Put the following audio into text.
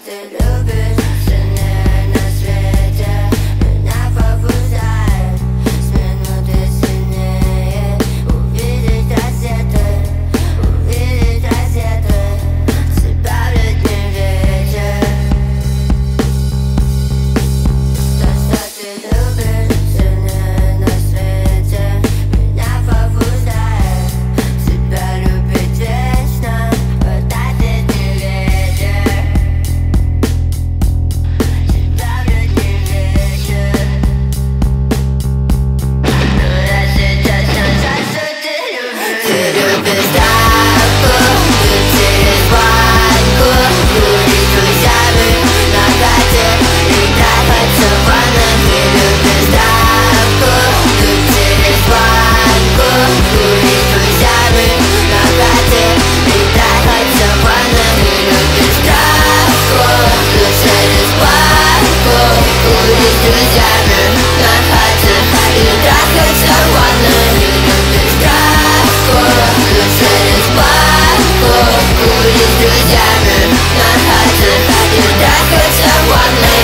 ты любишь сильнее на свете, меня побуждает с минуты сильнее увидеть рассветы, себя в летний вечер. То, что ты любишь сильнее на свете, меня побуждает себя любить вечно, подать летний ветер. Себя в летний вечер. Но я сейчас не знаю, что ты любишь. Ты любишь травку, через банку, курить с друзьями на хате и трахаться в ванной. Ты любишь травку, через банку, курить с друзьями на хате и трахаться в ванной. Ты любишь травку, через банку, курить с друзьями на хате и трахаться в ванной. Ты любишь травку, через банку, курить с друзьями на хате и трахаться в ванной.